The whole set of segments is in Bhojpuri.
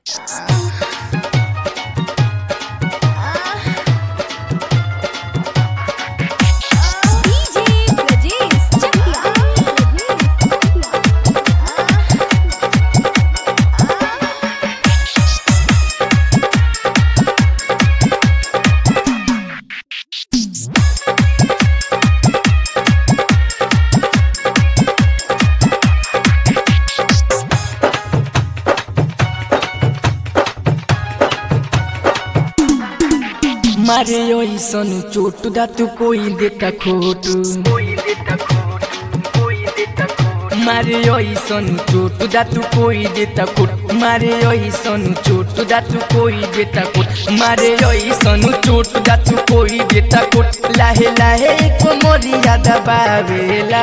मारे ऐसन चोट दा तू कोई देता खोट मारे ऐसन चोट दा तू कोई देता खोट मारे ऐसन चोट दा तू कोई देता खोट मारे ऐसन चोट दा तू कोई देता खोट लाहे लाहे को मोरिया दबावेला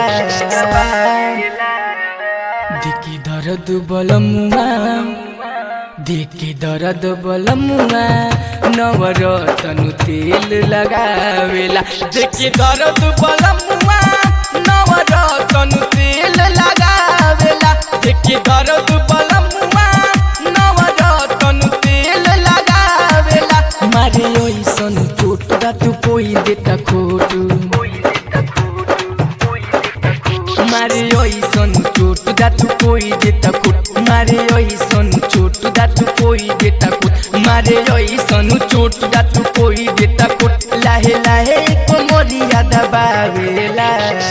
दिकी दर्द बलमुआ देखे दर्द बलमुआ नवरतन तेल लगावेला देखे दर्द बलमुआ नवरतन तेल लगावेला देखे दर्द बलमुआ नवरतन तेल लगावेला मारे ऐसन चोट दा तू कोई देता खोट मारे ऐसन चोट दा तू कोई देता खोट मारे ऐसन चोट दा तू कोई देता खोट मारे ऐसन चोट दा तू कोई देता खोट लाहे लाहे को मोरिया दबावेला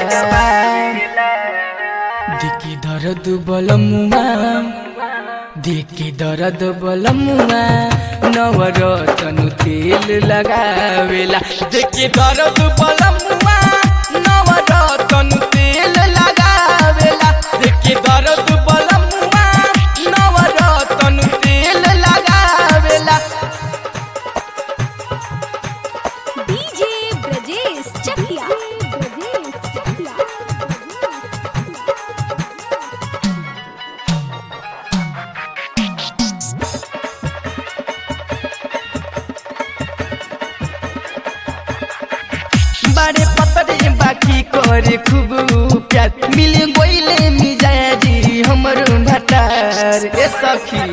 दिकी दर्द बलमुआ देखे दर्द बलमुआ नवरतन तेल लगावेला देखे दर्द बलमुआ नवरतन तेल लगावेला देखे दर्द बलमुआ नवरतन तेल लगावेला डीजे ब्रजेश चकिया बारे पतरे बाकी करे खूब प्यार मिल गोइले मिजाजी हमर भटार ए सखी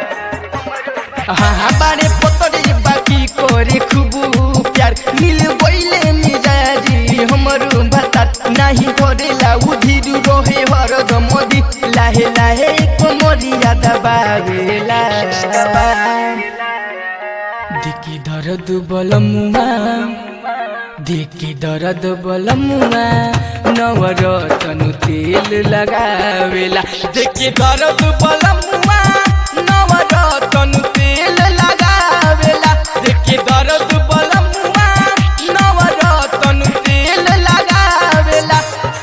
हाँ बारे पतरे बाकी करे खूब प्यार मिल गोइले मिजाजी हमर भटार नाही करेला उधिर रोहे हरदम मोदी लाहे लाहे को मोरिया दबावेला दिकी दर्द बलमुआ देखे दर्द बलमुआ नवरतन तेल लगावेला देखे दर्द बलमुआ नवरतन तेल लगावेला देखे दर्द बलमुआ नवरतन तेल लगावेला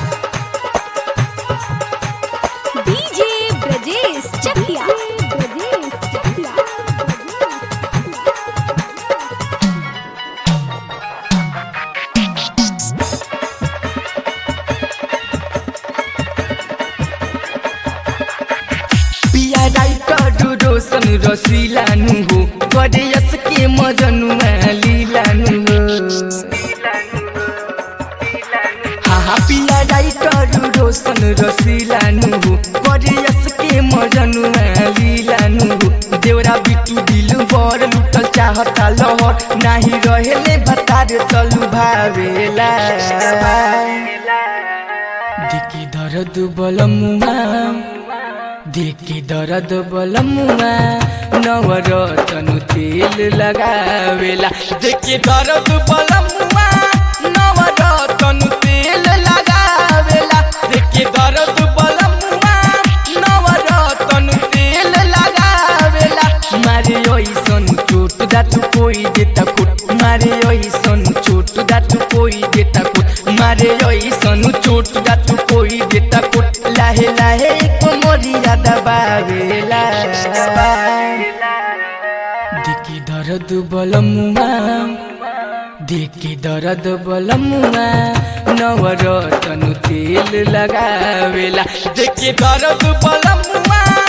डीजे ब्रजेश चकिया रोशन रसीलानु हो करे यसके मजनुआ लीलानु हो हाँ पिया राइटर रोशन रसीलानु हो करे यसके मजनुआ लीलानु हो देवरा बिटू दिल बर लुटल चाहता लहर नाही रहेले भतार चलू भावेला दिकी दर्द बलमुआ देखे दर्द बलमुआ नवरतन तेल लगावेला देखे दर्द बलमुआ नवरतन तेल लगावेला देखे दर्द बलमुआ नवरतन तेल लगावेला मारे ऐसन चोट दा तू कोई देता खोट मारे ऐसन चोट दा तू कोई देता खोट मारे ऐसन चोट दा तू कोई देता खोट लाहे लाहे को मोरिया दबावेला दिकी दर्द बलमुआ देखे दर्द बलमुआ नवरतन तेल लगावेला देखे दर्द बलमुआ